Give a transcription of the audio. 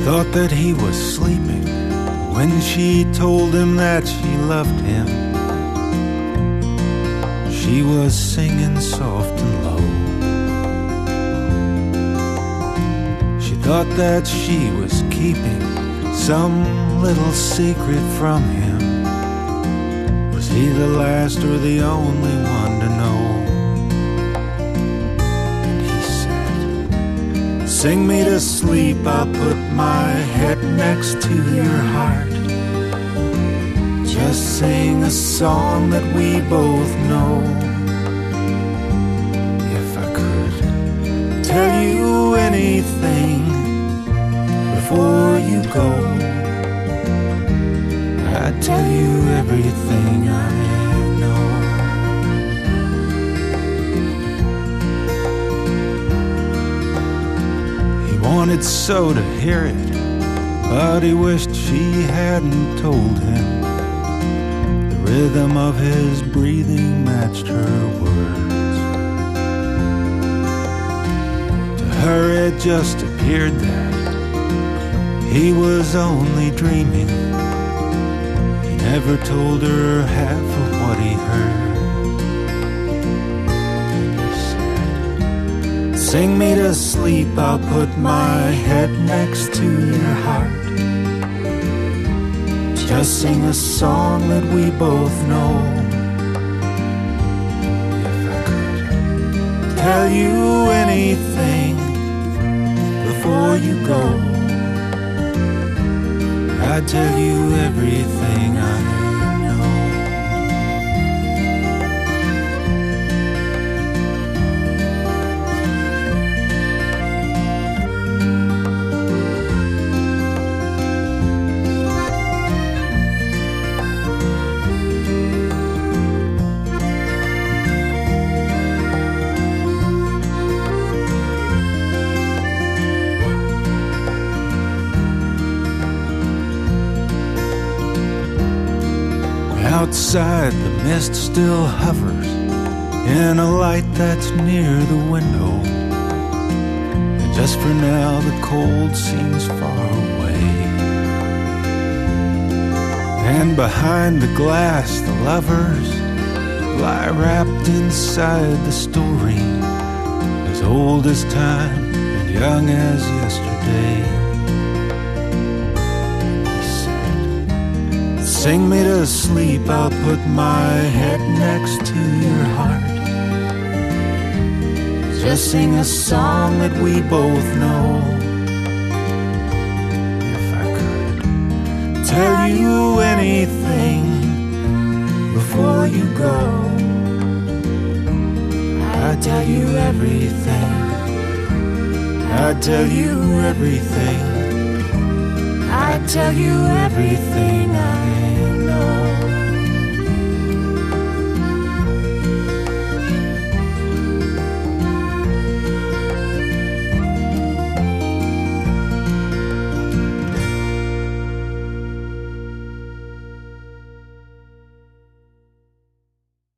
thought that he was sleeping when she told him that she loved him. She was singing soft and low. She thought that she was keeping some little secret from him. Was he the last or the only one to know? And he said, sing me to sleep, I'll put my head next to your heart. Just sing a song that we both know. If I could tell you anything before you go, I'd tell you everything I know. He wanted so to hear it, but he wished she hadn't told him. The rhythm of his breathing matched her words. To her it just appeared that he was only dreaming. He never told her half of what he heard. He said, sing me to sleep, I'll put my head next to your heart. Just sing a song that we both know. If I could tell you anything before you go, I'd tell you everything I know. Outside, the mist still hovers in a light that's near the window. And just for now, the cold seems far away. And behind the glass, the lovers lie wrapped inside the story, as old as time and young as yesterday. Sing me to sleep, I'll put my head next to your heart. Just sing a song that we both know. If I could tell you anything before you go, I'd tell you everything. I'd tell you everything. I'd tell you everything I am.